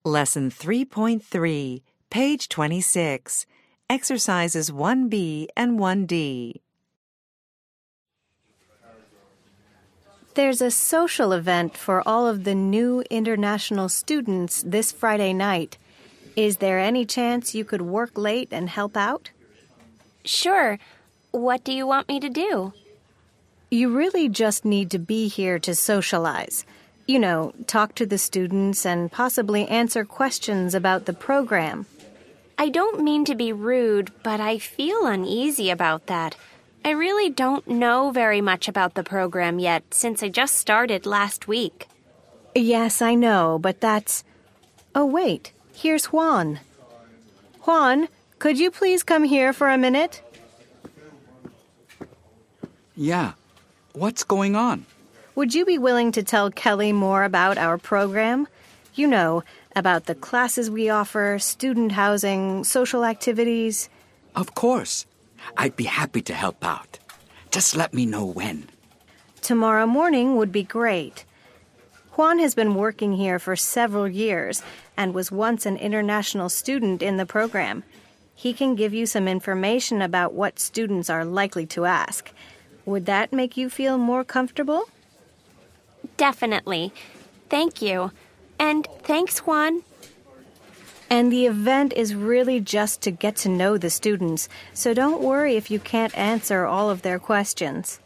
Lesson 3.3, page 26. Exercises 1B and 1D. There's a social event for all of the new international students this Friday night. Is there any chance you could work late and help out? Sure. What do you want me to do? You really just need to be here to socialize. You know, talk to the students and possibly answer questions about the program. I don't mean to be rude, but I feel uneasy about that. I really don't know very much about the program yet since I just started last week. Yes, I know, but that's... Oh, wait, here's Juan. Juan, could you please come here for a minute? Yeah. What's going on? Would you be willing to tell Kelly more about our program? You know, about the classes we offer, student housing, social activities. Of course. I'd be happy to help out. Just let me know when. Tomorrow morning would be great. Juan has been working here for several years and was once an international student in the program. He can give you some information about what students are likely to ask. Would that make you feel more comfortable? Definitely. Thank you. And thanks, Juan. And the event is really just to get to know the students, so don't worry if you can't answer all of their questions.